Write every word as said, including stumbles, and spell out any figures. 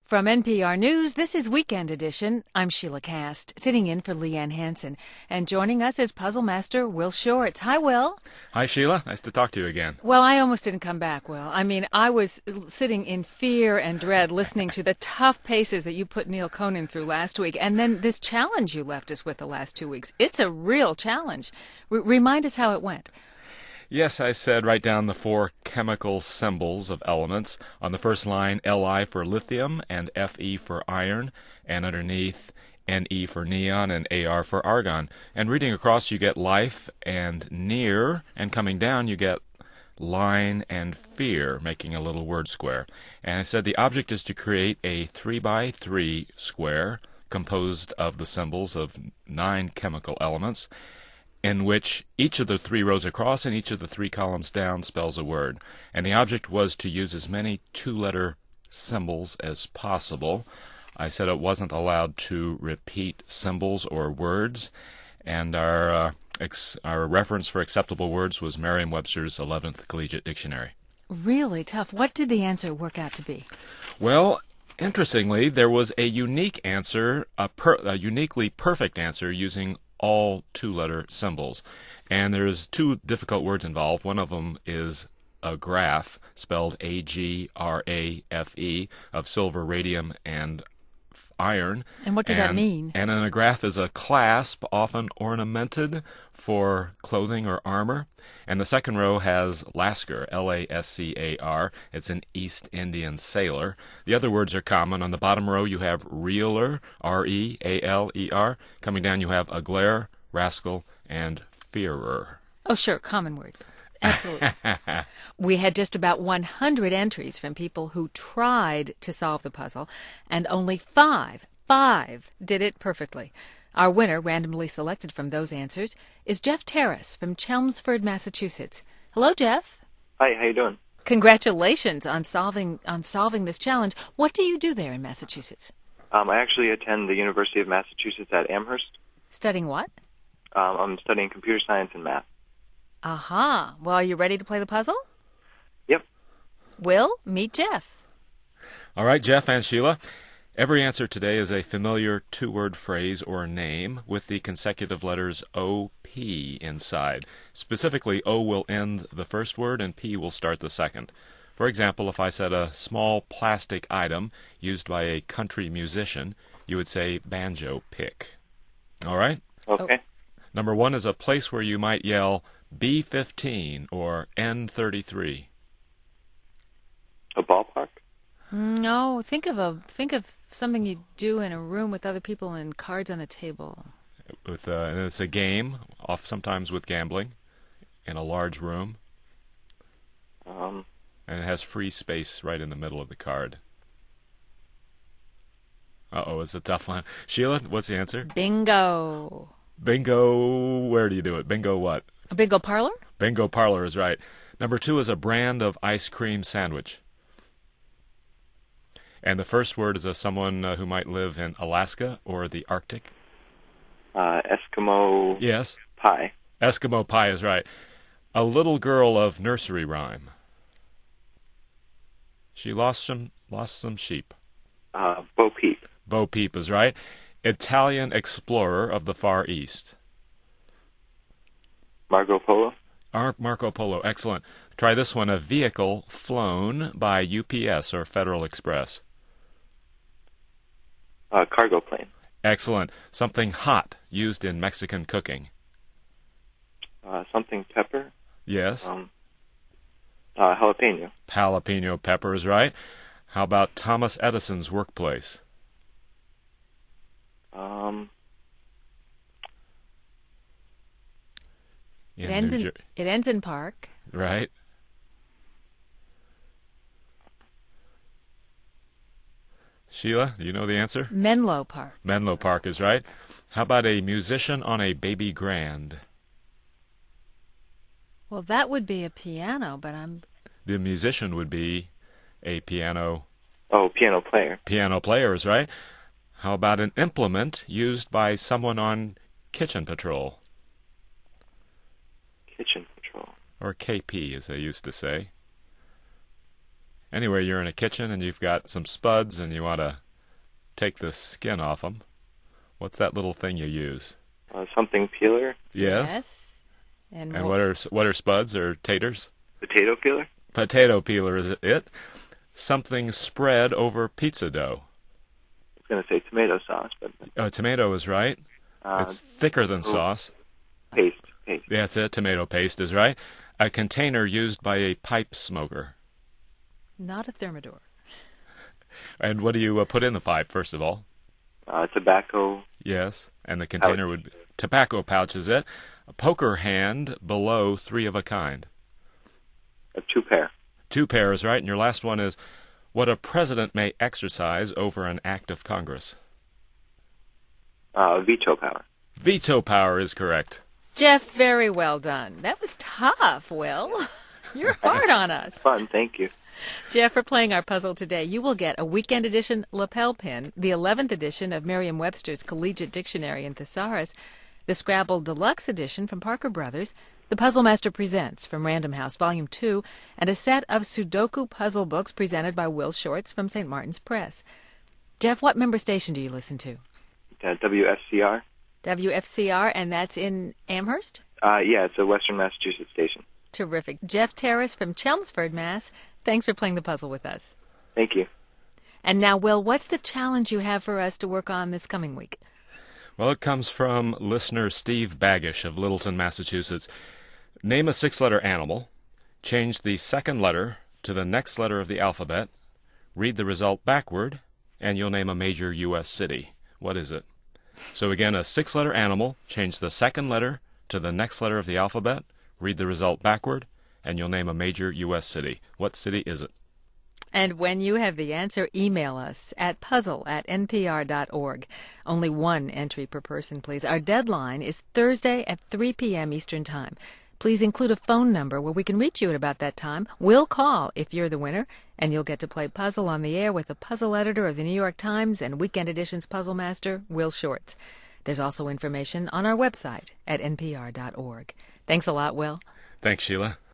From N P R News, this is Weekend Edition. I'm Sheila Cast, sitting in for Leanne Hansen. And joining us is puzzle master Will Shortz. Hi, Will. Hi, Sheila. Nice to talk to you again. Well, I almost didn't come back, Will. I mean, I was sitting in fear and dread listening to the tough paces that you put Neil Conan through last week. And then this challenge you left us with the last two weeks. It's a real challenge. R- remind us how it went. Yes, I said write down the four chemical symbols of elements. On the first line, Li for lithium and Fe for iron, and underneath Ne for neon and Ar for argon. And reading across, you get life and near, and coming down, you get line and fear, making a little word square. And I said the object is to create a three by three square composed of the symbols of nine chemical elements, in which each of the three rows across and each of the three columns down spells a word. And the object was to use as many two-letter symbols as possible. I said it wasn't allowed to repeat symbols or words, and our uh, ex- our reference for acceptable words was Merriam-Webster's eleventh Collegiate Dictionary. Really tough. What did the answer work out to be? Well, interestingly, there was a unique answer, a, per- a uniquely perfect answer using all two-letter symbols. And there's two difficult words involved. One of them is a graph, spelled A G R A F E, of silver, radium, and iron. And what does and, that mean? And an agraph is a clasp, often ornamented for clothing or armor. And the second row has Lascar, L A S C A R. It's an East Indian sailor. The other words are common. On the bottom row, you have reeler, R E A L E R. Coming down, you have aglaire, rascal, and fearer. Oh, sure, common words. Absolutely. We had just about one hundred entries from people who tried to solve the puzzle, and only five, five did it perfectly. Our winner, randomly selected from those answers, is Jeff Terrace from Chelmsford, Massachusetts. Hello, Jeff. Hi, how you doing? Congratulations on solving on solving this challenge. What do you do there in Massachusetts? Um, I actually attend the University of Massachusetts at Amherst. Studying what? Um, I'm studying computer science and math. Aha. Well, are you ready to play the puzzle? Yep. Will, meet Jeff. All right, Jeff and Sheila. Every answer today is a familiar two-word phrase or name with the consecutive letters O P inside. Specifically, O will end the first word and P will start the second. For example, if I said a small plastic item used by a country musician, you would say banjo pick. All right? Okay. Oh. Number one is a place where you might yell B fifteen or N thirty-three. A ballpark? No, think of a think of something you do in a room with other people and cards on the table. With uh, and it's a game, off sometimes with gambling, in a large room, Um, and it has free space right in the middle of the card. Uh-oh, it's a tough one. Sheila, what's the answer? Bingo. Bingo, where do you do it? Bingo what? A bingo parlor? Bingo parlor is right. Number two is a brand of ice cream sandwich. And the first word is a someone uh, who might live in Alaska or the Arctic. uh, Eskimo Yes. pie. Eskimo pie is right. A little girl of nursery rhyme. She lost some lost some sheep. Uh, Bo Peep. Bo Peep is right. Italian explorer of the Far East. Marco Polo. Ar- Marco Polo, excellent. Try this one, a vehicle flown by U P S or Federal Express. Uh, cargo plane. Excellent. Something hot used in Mexican cooking. Uh, something pepper. Yes. Um, uh, jalapeno. Jalapeno pepper is right. How about Thomas Edison's workplace? Um, In It ends New in Jer- it ends in park. Right. Sheila, do you know the answer? Menlo Park. Menlo Park is right. How about a musician on a baby grand? Well, that would be a piano, but I'm The musician would be a piano oh, piano player. piano player is right. How about an implement used by someone on kitchen patrol? Kitchen patrol. Or K P, as they used to say. Anyway, you're in a kitchen and you've got some spuds and you want to take the skin off them. What's that little thing you use? Uh, something peeler. Yes. Yes. And, And what- what are what are spuds or taters? Potato peeler. Potato peeler is it? Something spread over pizza dough. I was going to say tomato sauce, but Uh, tomato is right. uh, It's thicker than oh. sauce. paste. Paste. That's it. Tomato paste is right. A container used by a pipe smoker. Not a thermidor. And what do you uh, put in the pipe, first of all? Uh, tobacco. Yes. And the container Pouch. would be tobacco pouch, is it? A poker hand below three of a kind. A two pair. Two pairs, right? And your last one is what a president may exercise over an act of Congress. Uh, veto power. Veto power is correct. Jeff, very well done. That was tough, Will. You're hard on us. Fun. Thank you. Jeff, for playing our puzzle today, you will get a weekend edition lapel pin, the eleventh edition of Merriam-Webster's Collegiate Dictionary and Thesaurus, the Scrabble Deluxe Edition from Parker Brothers, the Puzzle Master Presents from Random House Volume two, and a set of Sudoku puzzle books presented by Will Shorts from Saint Martin's Press. Jeff, what member station do you listen to? Uh, W F C R. W F C R, and that's in Amherst? Uh, yeah, it's a Western Massachusetts station. Terrific. Jeff Terrace from Chelmsford, Mass. Thanks for playing the puzzle with us. Thank you. And now, Will, what's the challenge you have for us to work on this coming week? Well, it comes from listener Steve Baggish of Littleton, Massachusetts. Name a six-letter animal, change the second letter to the next letter of the alphabet, read the result backward, and you'll name a major U S city. What is it? So again, a six-letter animal, change the second letter to the next letter of the alphabet, read the result backward, and you'll name a major U S city. What city is it? And when you have the answer, email us at puzzle at n p r dot org. Only one entry per person, please. Our deadline is Thursday at three p.m. Eastern Time. Please include a phone number where we can reach you at about that time. We'll call if you're the winner, and you'll get to play puzzle on the air with the puzzle editor of the New York Times and Weekend Edition's puzzle master, Will Shorts. There's also information on our website at n p r dot org. Thanks a lot, Will. Thanks, Sheila.